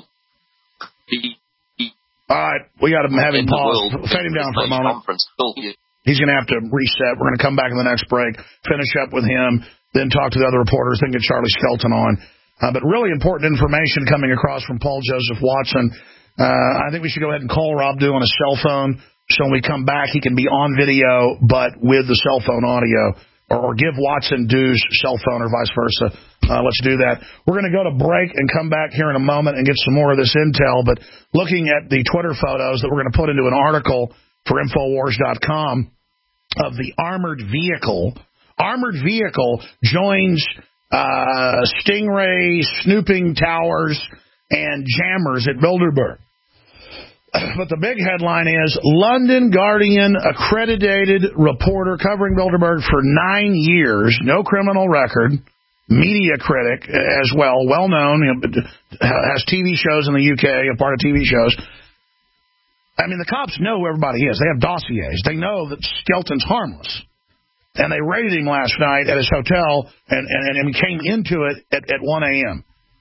All right, we got to have him pause. Fade him down for a moment. He's going to have to reset. We're going to come back in the next break, finish up with him, then talk to the other reporters, then get Charlie Skelton on. Uh, but really important information coming across from Paul Joseph Watson. Uh, I think we should go ahead and call Rob Dew on a cell phone, so when we come back, he can be on video, but with the cell phone audio. Or, or give Watson Dew's cell phone or vice versa. Uh, let's do that. We're going to go to break and come back here in a moment and get some more of this intel. But looking at the Twitter photos that we're going to put into an article for Infowars dot com of the armored vehicle. Armored vehicle joins uh, Stingray, snooping towers, and jammers at Bilderberg. But the big headline is London Guardian accredited reporter covering Bilderberg for nine years, no criminal record, media critic as well, well known, you know, has T V shows in the U K, a part of T V shows. I mean, the cops know who everybody is. They have dossiers. They know that Skelton's harmless. And they raided him last night at his hotel and, and, and came into it at, at one a.m.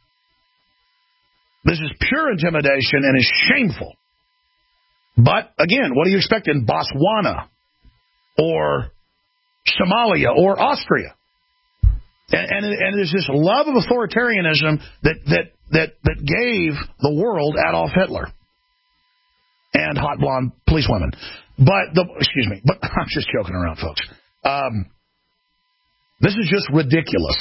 This is pure intimidation and is shameful. But, again, what do you expect in Botswana or Somalia or Austria? And, and, and there's this love of authoritarianism that, that, that, that gave the world Adolf Hitler and hot blonde policewomen. But, the, excuse me, but I'm just joking around, folks. Um, this is just ridiculous.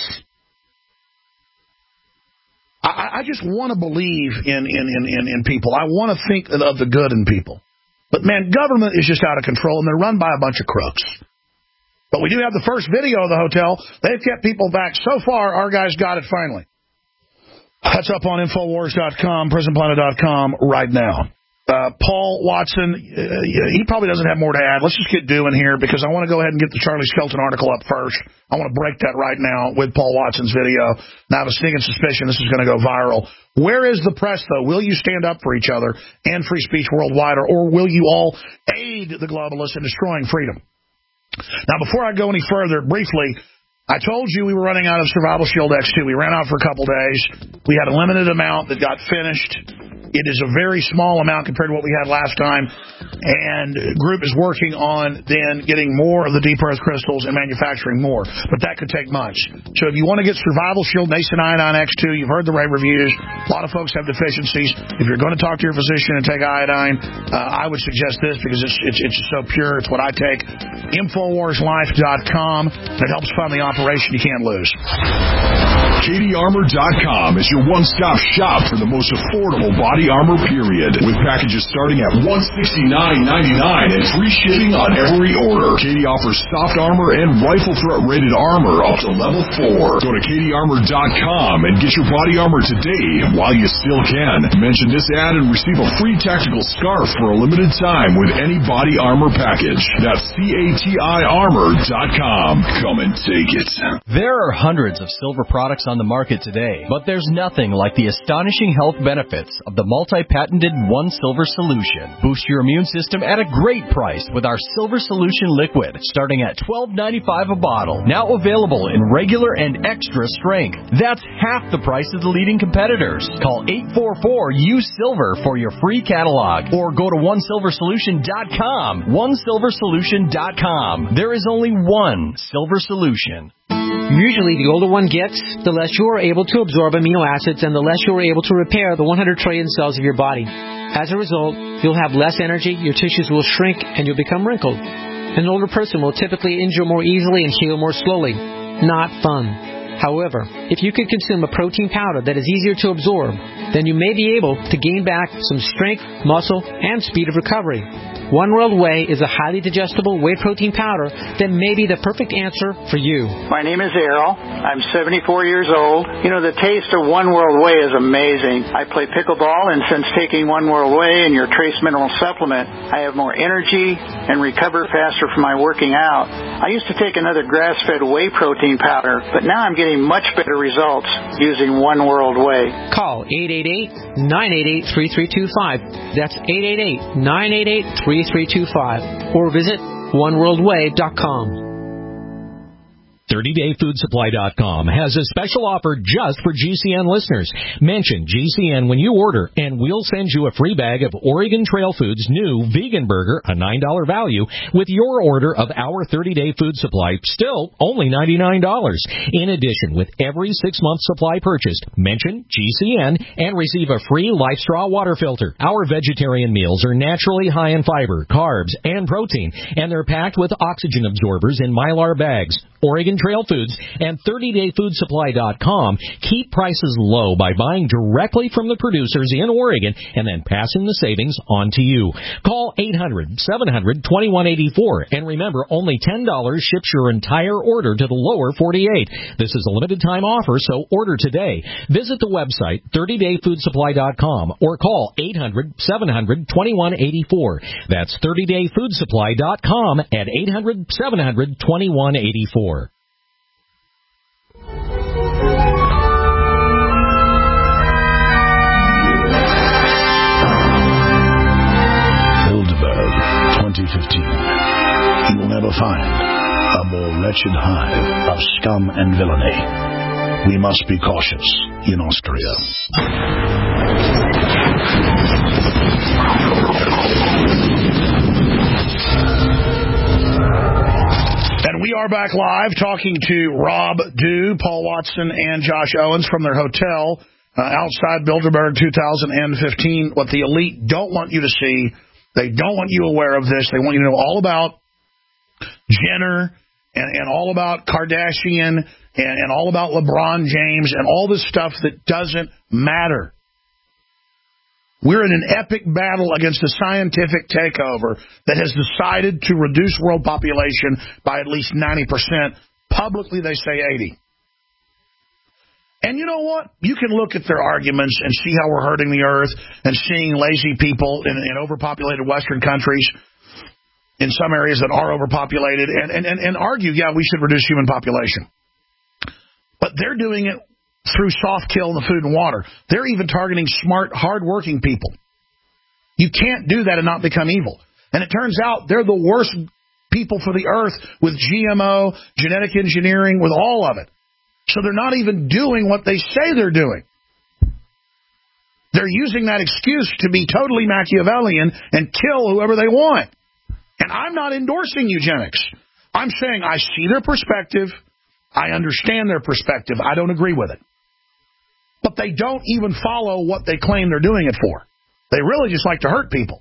I, I just want to believe in, in, in, in, in people. I want to think of the good in people. But, man, government is just out of control, and they're run by a bunch of crooks. But we do have the first video of the hotel. They've kept people back. So far, our guys got it finally. That's up on Infowars dot com, Prison Planet dot com right now. Uh, Paul Watson, uh, he probably doesn't have more to add. Let's just get doing here because I want to go ahead and get the Charlie Skelton article up first. I want to break that right now with Paul Watson's video. Now, I have a sneaking suspicion this is going to go viral. Where is the press, though? Will you stand up for each other and free speech worldwide, or, or will you all aid the globalists in destroying freedom? Now, before I go any further, briefly, I told you we were running out of Survival Shield X two. We ran out for a couple days. We had a limited amount that got finished. It is a very small amount compared to what we had last time, and the group is working on then getting more of the deep earth crystals and manufacturing more, but that could take months. So if you want to get Survival Shield Nascent Iodine X two, you've heard the rave reviews. A lot of folks have deficiencies. If you're going to talk to your physician and take iodine, uh, I would suggest this because it's, it's, it's so pure. It's what I take. Infowars Life dot com. It helps fund the operation you can't lose. Katie Armor dot com is your one-stop shop for the most affordable body armor, period. With packages starting at one hundred sixty-nine ninety-nine and free shipping on every order. Katie offers soft armor and rifle threat rated armor up to level four. Go to Katie Armor dot com and get your body armor today while you still can. Mention this ad and receive a free tactical scarf for a limited time with any body armor package. That's C A T I Armor dot com. Come and take it. There are hundreds of silver products on the market today, but there's nothing like the astonishing health benefits of the multi-patented One Silver Solution. Boost your immune system at a great price with our Silver Solution Liquid, starting at twelve ninety-five a bottle. Now available in regular and extra strength. That's half the price of the leading competitors. Call eight four four U Silver for your free catalog, or go to one silver solution dot com. one silver solution dot com. There is only one Silver Solution. Usually, the older one gets, the less you are able to absorb amino acids and the less you are able to repair the one hundred trillion cells of your body. As a result, you'll have less energy, your tissues will shrink, and you'll become wrinkled. An older person will typically injure more easily and heal more slowly. Not fun. However, if you could consume a protein powder that is easier to absorb, then you may be able to gain back some strength, muscle, and speed of recovery. One World Whey is a highly digestible whey protein powder that may be the perfect answer for you. My name is Errol. I'm seventy-four years old. You know, the taste of One World Whey is amazing. I play pickleball, and since taking One World Whey and your trace mineral supplement, I have more energy and recover faster from my working out. I used to take another grass-fed whey protein powder, but now I'm getting much better results using One World Whey. Call eight eight eight, nine eight eight, three three two five. That's eight eight eight, nine eight eight, three three two five. Or visit one world way dot com. thirty day food supply dot com has a special offer just for G C N listeners. Mention G C N when you order, and we'll send you a free bag of Oregon Trail Foods' new vegan burger, a nine dollar value, with your order of our thirty day food supply, still only ninety-nine dollars. In addition, with every six-month supply purchased, mention G C N and receive a free LifeStraw water filter. Our vegetarian meals are naturally high in fiber, carbs, and protein, and they're packed with oxygen absorbers in Mylar bags. Oregon Trail Foods and thirty day food supply dot com keep prices low by buying directly from the producers in Oregon and then passing the savings on to you. Call eight hundred, seven hundred, twenty-one eighty-four, and remember, only ten dollars ships your entire order to the lower forty-eight. This is a limited time offer, so order today. Visit the website thirty day food supply dot com or call eight hundred, seven hundred, twenty-one eighty-four. That's thirty day food supply dot com at eight hundred, seven hundred, twenty-one eighty-four. twenty fifteen. You will never find a more wretched hive of scum and villainy. We must be cautious in Austria. And We are back live talking to Rob Dew, Paul Watson, and Josh Owens from their hotel uh, outside Bilderberg two thousand fifteen. What the elite don't want you to see, they don't want you aware of this. They want you to know all about Jenner and, and all about Kardashian and, and all about LeBron James and all this stuff that doesn't matter. We're in an epic battle against a scientific takeover that has decided to reduce world population by at least ninety percent. Publicly, they say eighty. And you know what? You can look at their arguments and see how we're hurting the earth and seeing lazy people in, in overpopulated Western countries, in some areas that are overpopulated, and, and, and, and argue, yeah, we should reduce human population. But they're doing it through soft kill in the food and water. They're even targeting smart, hard-working people. You can't do that and not become evil. And it turns out they're the worst people for the earth with G M O, genetic engineering, with all of it. So they're not even doing what they say they're doing. They're using that excuse to be totally Machiavellian and kill whoever they want. And I'm not endorsing eugenics. I'm saying I see their perspective. I understand their perspective. I don't agree with it. But they don't even follow what they claim they're doing it for. They really just like to hurt people.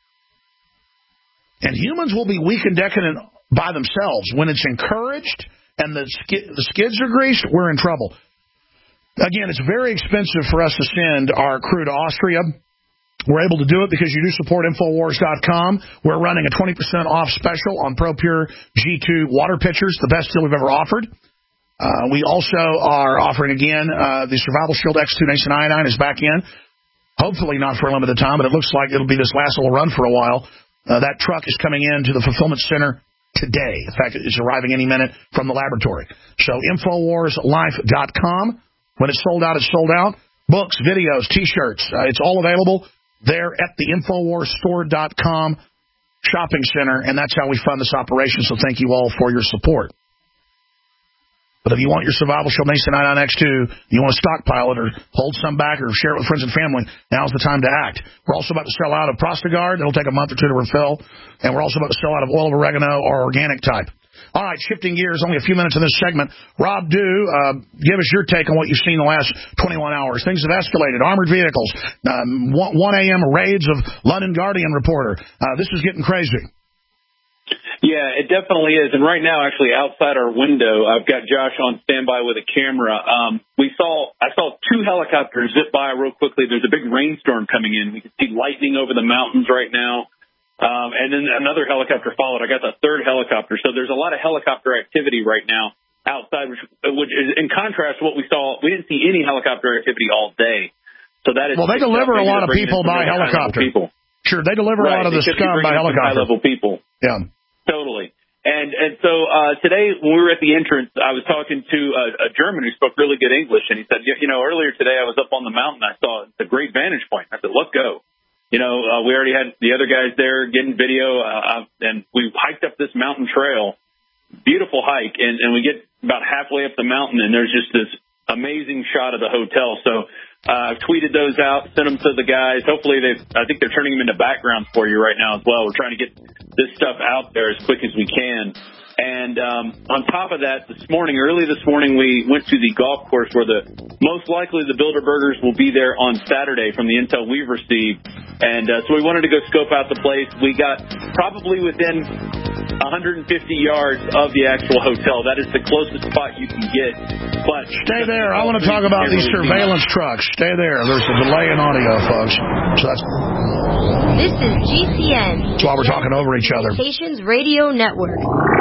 And humans will be weak and decadent by themselves. When it's encouraged and the, sk- the skids are greased, we're in trouble. Again, it's very expensive for us to send our crew to Austria. We're able to do it because you do support Infowars dot com. We're running a twenty percent off special on ProPure G two water pitchers, the best deal we've ever offered. Uh, we also are offering, again, uh, the Survival Shield X two Nascent Iodine is back in. Hopefully not for a limited time, but it looks like it'll be this last little run for a while. Uh, that truck is coming in to the fulfillment center today. In fact, it's arriving any minute from the laboratory. So Infowars Life dot com. When it's sold out, it's sold out. Books, videos, T-shirts, uh, it's all available there at the Infowars Store dot com shopping center, and that's how we fund this operation, so thank you all for your support. But if you want your Survival Shield Nascent Iodine X two, you want to stockpile it or hold some back or share it with friends and family, now's the time to act. We're also about to sell out of Prostagard. It'll take a month or two to refill. And we're also about to sell out of oil of oregano or organic type. All right, shifting gears, only a few minutes in this segment. Rob Dew, uh, give us your take on what you've seen the last twenty-one hours. Things have escalated. Armored vehicles, um, one a.m. raids of London Guardian reporter. Uh, this is getting crazy. Yeah, it definitely is. And right now, actually, outside our window, I've got Josh on standby with a camera. Um, we saw, I saw two helicopters zip by real quickly. There's a big rainstorm coming in. We can see lightning over the mountains right now. Um, and then another helicopter followed. I got the third helicopter. So there's a lot of helicopter activity right now outside, which, which is in contrast to what we saw. We didn't see any helicopter activity all day. So that is well, they deliver a lot of people by helicopter. People. Sure, they deliver right. a lot of they the scum by helicopter. High-level people. Yeah. Totally. And and so uh, today when we were at the entrance, I was talking to a, a German who spoke really good English, and he said, you know, earlier today I was up on the mountain. I saw a great vantage point. I said, let's go. You know, uh, we already had the other guys there getting video, uh, and we hiked up this mountain trail, beautiful hike, and, and we get about halfway up the mountain, and there's just this amazing shot of the hotel. So uh, I've tweeted those out, sent them to the guys. Hopefully, they I think they're turning them into backgrounds for you right now as well. We're trying to get this stuff out there as quick as we can. And um, on top of that, this morning, early this morning, we went to the golf course where the most likely the Bilderbergers will be there on Saturday from the intel we've received. And uh, so we wanted to go scope out the place. We got probably within one hundred fifty yards of the actual hotel. That is the closest spot you can get. But stay there. I want to talk about these surveillance trucks. Stay there. There's a delay in audio, folks. So that's. This is G C N. That's why we're talking over each other. Communications Radio Network.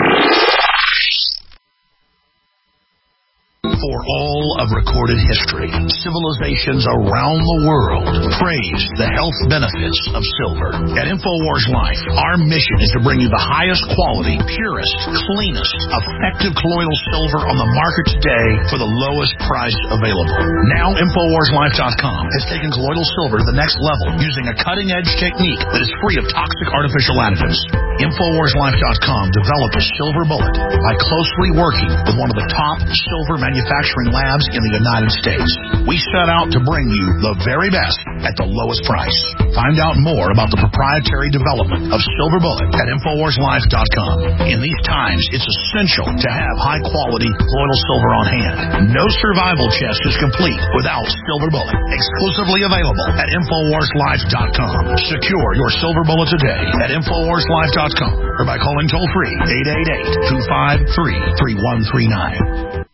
For all of recorded history, civilizations around the world praised the health benefits of silver. At Infowars Life, our mission is to bring you the highest quality, purest, cleanest, effective colloidal silver on the market today for the lowest price available. Now, Infowars Life dot com has taken colloidal silver to the next level using a cutting-edge technique that is free of toxic artificial additives. Infowars Life dot com developed a silver bullet by closely working with one of the top silver manufacturers manufacturing labs in the United States. We set out to bring you the very best at the lowest price. Find out more about the proprietary development of Silver Bullet at Infowars Life dot com. In these times, it's essential to have high-quality colloidal silver on hand. No survival chest is complete without Silver Bullet. Exclusively available at Infowars Life dot com. Secure your Silver Bullet today at Infowars Life dot com or by calling toll-free eight eight eight, two five three, three one three nine.